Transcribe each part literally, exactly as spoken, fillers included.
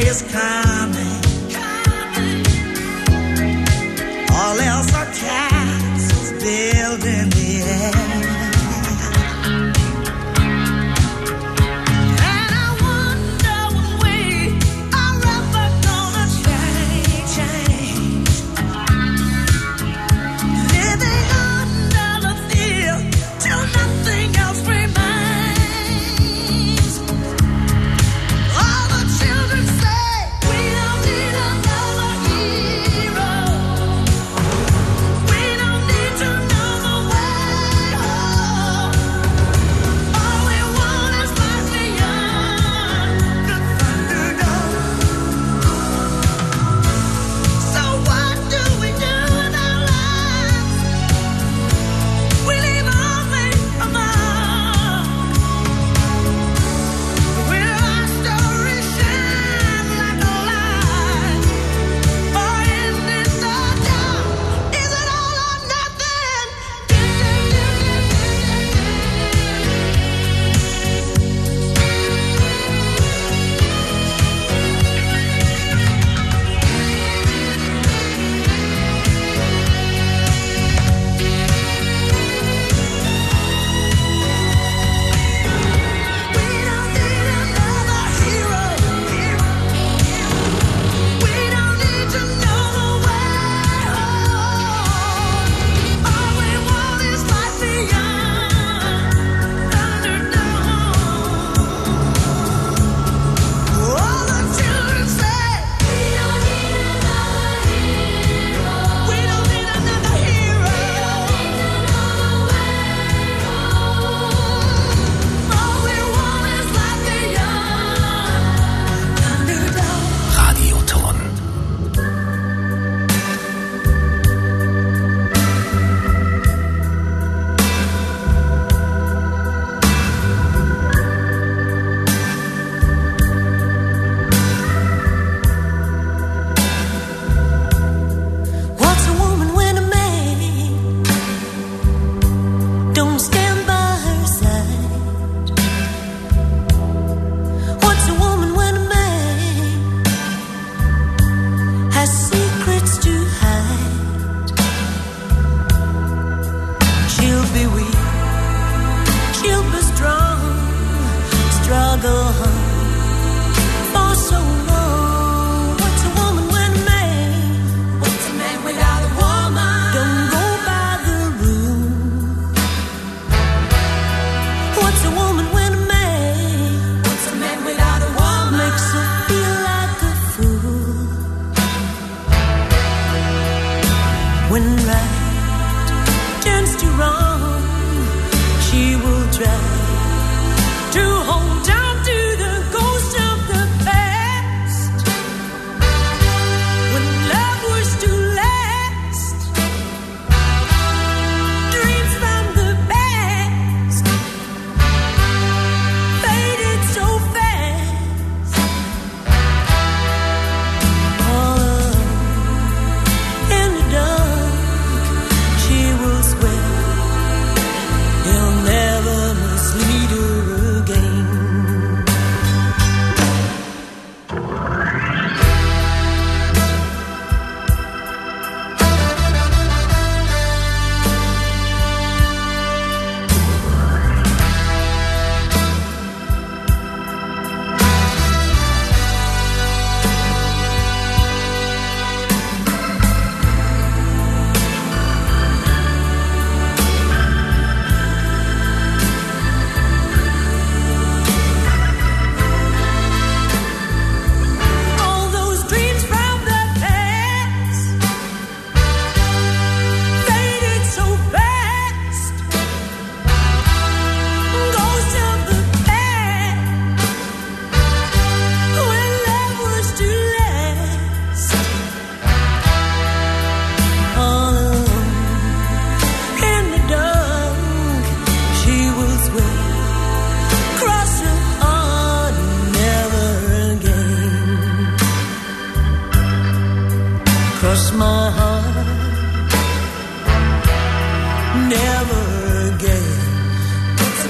day is coming. All else are castles built in the air.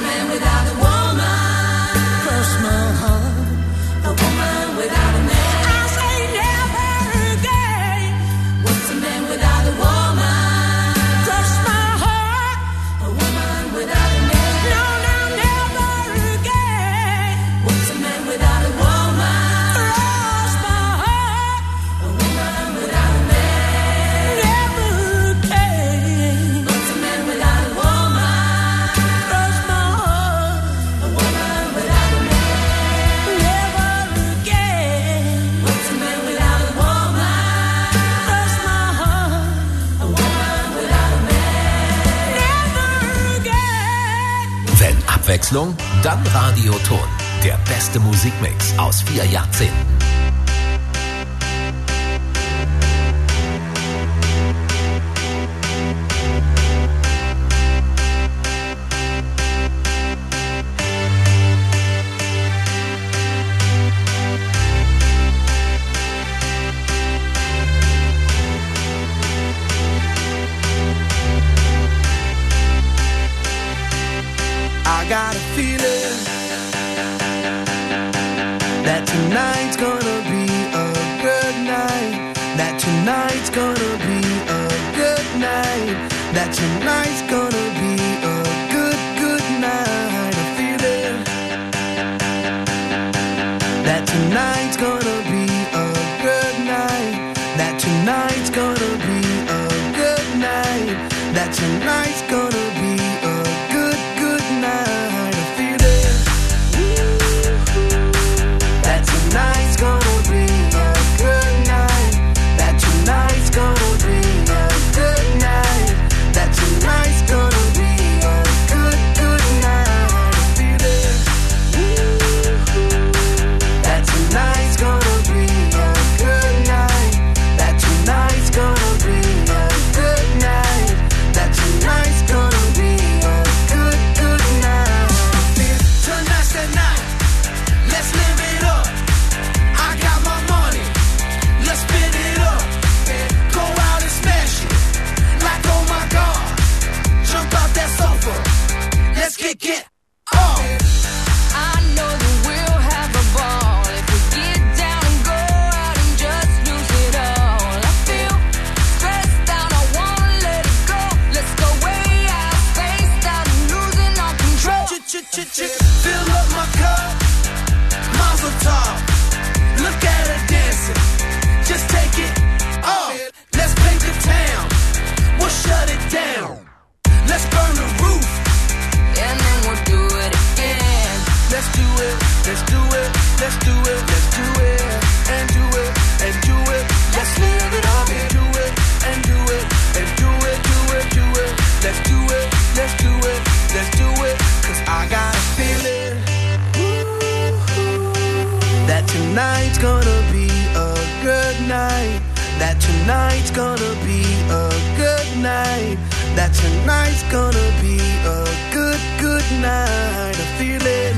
Cross my heart, a woman without a man. Abwechslung? Dann Radio Ton. Der beste Musikmix aus vier Jahrzehnten. I got a feeling that tonight's gonna be a good night. That tonight's gonna be a good night. That tonight's gonna be a good, good night. A feeling that tonight's gonna be a good night. That tonight's gonna be a good night. That tonight's gonna be a good, good night. A feeling that tonight's gonna be a good night. That tonight's gonna be a good night. That tonight's gonna be a good, good night. A feeling that tonight's gonna be a good night. That tonight's gonna be a good night. That tonight's gonna be a good, good night. Tonight's the night. Let's live it up. I got my money. Let's spin it up. Go out and smash it. Like oh my God. Jump out that sofa. Let's kick it off. I know that we'll have a ball if we get down and go out and just lose it all. I feel stressed out, I wanna let it go. Let's go way out, spaced out and losing all control. Fill up my cup. Mazel tov. Look at her dancing. Just take it off. Let's paint the town. We'll shut it down. Let's burn the roof. And then we'll do it again. Let's do it. Let's do it. Let's do it. Let's do it. And do it. And do it. Let's live it up and do it. And do it. And do it. Do it. Do it. Let's do it. Let's do it. Let's do it. Cause I got a feeling that tonight's gonna be a good night. That tonight's gonna be a good night. That tonight's gonna be a good, good night. A feeling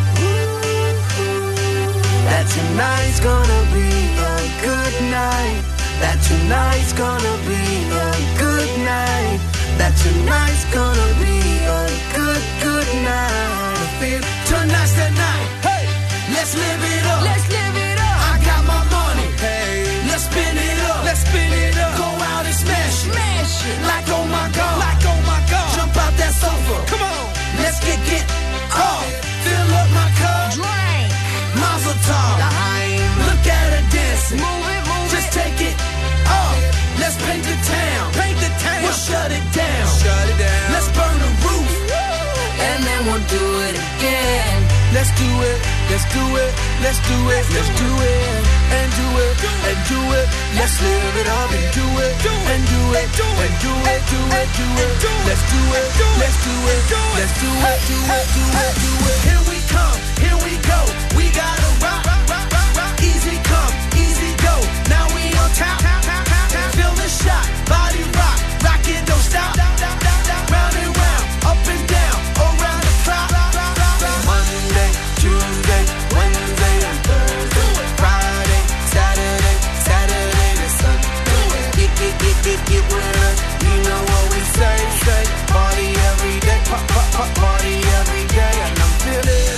that tonight's gonna be a good night. That tonight's gonna be a good night. That tonight's gonna be a good, good night. I feel tonight's the night. Hey, let's live it up. Let's live it up. I got my money. Hey, let's spin it up. Let's spin it up. Go out and smash it. Smash it. Like oh my God. Like oh my God. Jump out that sofa. Come on. Let's get get off. Fill up my cup. Drink. Mazel tov. Look at her dancing. Move it, move Just it. take it off. Let's paint the town. Paint the town. We'll shut it down. Shut it down. Let's burn the roof. And then we'll do it again. Let's do it. Let's do it. Let's do it. Let's do it. And do it. And do it. Let's live it up and do it. And do it. And do it. Do it. Do it. Let's do it. Let's do it. Let's do it. Do it. Do it. Do it. Here we come. Here we go. We gotta rock. Easy come. Easy go. Now we on top. Feel the shot. Body rock. Rock it. Don't stop. Round and round. Up and down. Around the clock. Monday, Tuesday, Wednesday, and Thursday, Friday, Saturday, Saturday to Sunday. Get, get, get, get, get with us. You know what we say, say. Party every day, pop, pop, pop, party every day. And I'm feeling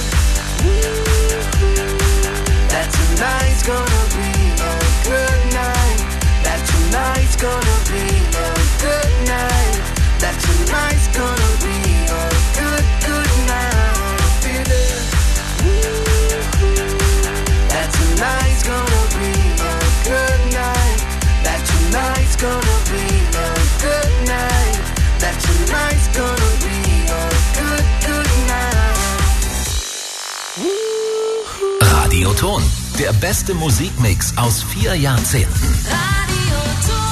that tonight's gonna be a good night. That tonight's gonna be a good night. That tonight's gonna be a good, good night. I'm feeling that tonight's gonna be a good night. That tonight's gonna be a good night. That tonight's gonna be a good, good night. Radio Ton. Der beste Musikmix aus vier Jahrzehnten. Radio Ton.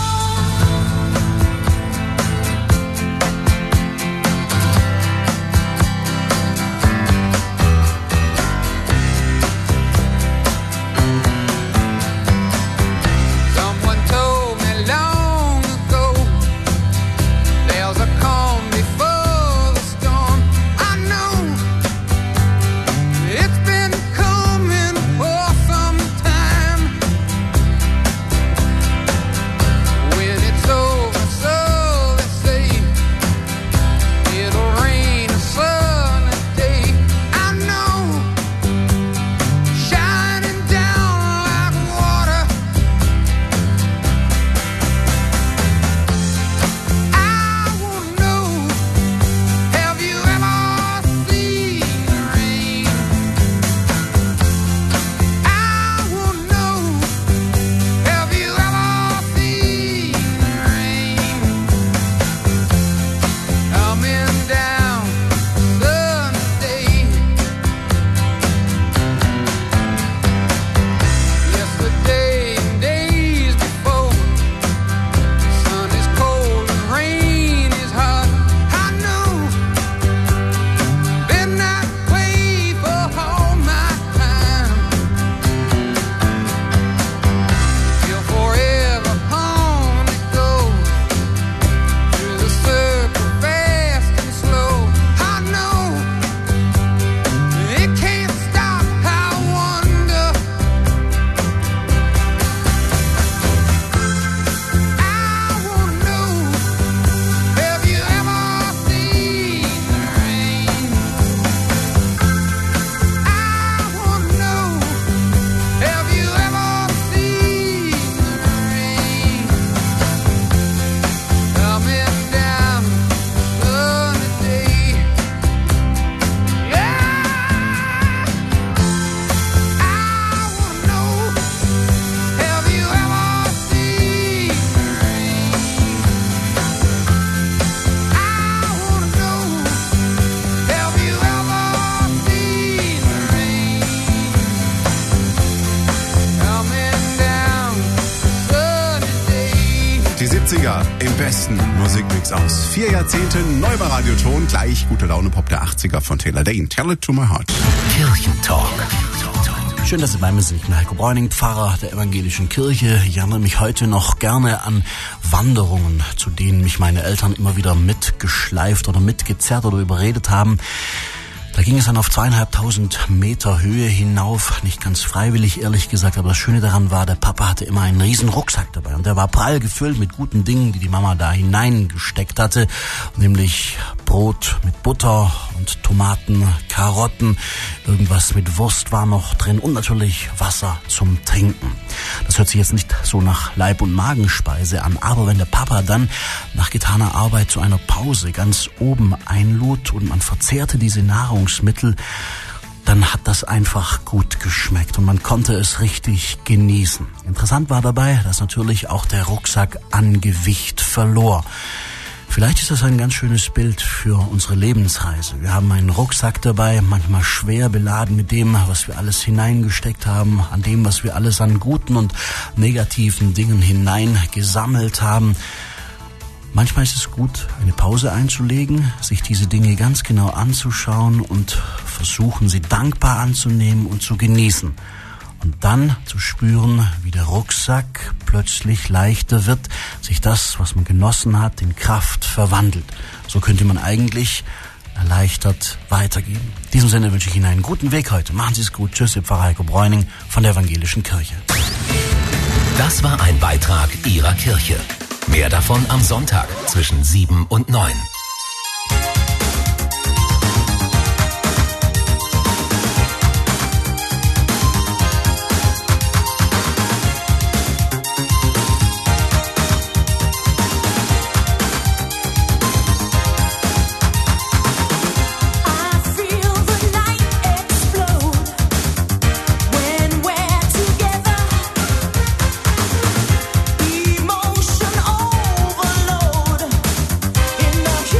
Die siebziger im besten Musikmix aus vier Jahrzehnten. Neu bei Radioton. Gleich Gute Laune Pop der achtziger von Taylor Dayne. Tell it to my heart. Kirchentalk. Schön, dass Sie bei mir sind. Ich bin Heiko Bräuning, Pfarrer der evangelischen Kirche. Ich erinnere mich heute noch gerne an Wanderungen, zu denen mich meine Eltern immer wieder mitgeschleift oder mitgezerrt oder überredet haben. Da ging es dann auf zweieinhalbtausend Meter Höhe hinauf, nicht ganz freiwillig, ehrlich gesagt, aber das Schöne daran war, der Papa hatte immer einen riesen Rucksack dabei und der war prall gefüllt mit guten Dingen, die die Mama da hineingesteckt hatte, nämlich Brot mit Butter und Tomaten, Karotten, irgendwas mit Wurst war noch drin und natürlich Wasser zum Trinken. Das hört sich jetzt nicht so nach Leib- und Magenspeise an, aber wenn der Papa dann nach getaner Arbeit zu einer Pause ganz oben einlud und man verzehrte diese Nahrungsmittel, dann hat das einfach gut geschmeckt und man konnte es richtig genießen. Interessant war dabei, dass natürlich auch der Rucksack an Gewicht verlor. Vielleicht ist das ein ganz schönes Bild für unsere Lebensreise. Wir haben einen Rucksack dabei, manchmal schwer beladen mit dem, was wir alles hineingesteckt haben, an dem, was wir alles an guten und negativen Dingen hineingesammelt haben. Manchmal ist es gut, eine Pause einzulegen, sich diese Dinge ganz genau anzuschauen und versuchen, sie dankbar anzunehmen und zu genießen. Und dann zu spüren, wie der Rucksack plötzlich leichter wird, sich das, was man genossen hat, in Kraft verwandelt. So könnte man eigentlich erleichtert weitergehen. In diesem Sinne wünsche ich Ihnen einen guten Weg heute. Machen Sie es gut. Tschüss, Ihr Pfarrer Heiko Bräuning von der Evangelischen Kirche. Das war ein Beitrag Ihrer Kirche. Mehr davon am Sonntag zwischen sieben und neun. Emotion overload in the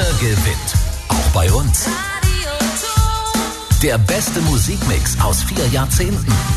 Ihr gewinnt. Auch bei uns. Der beste Musikmix aus vier Jahrzehnten.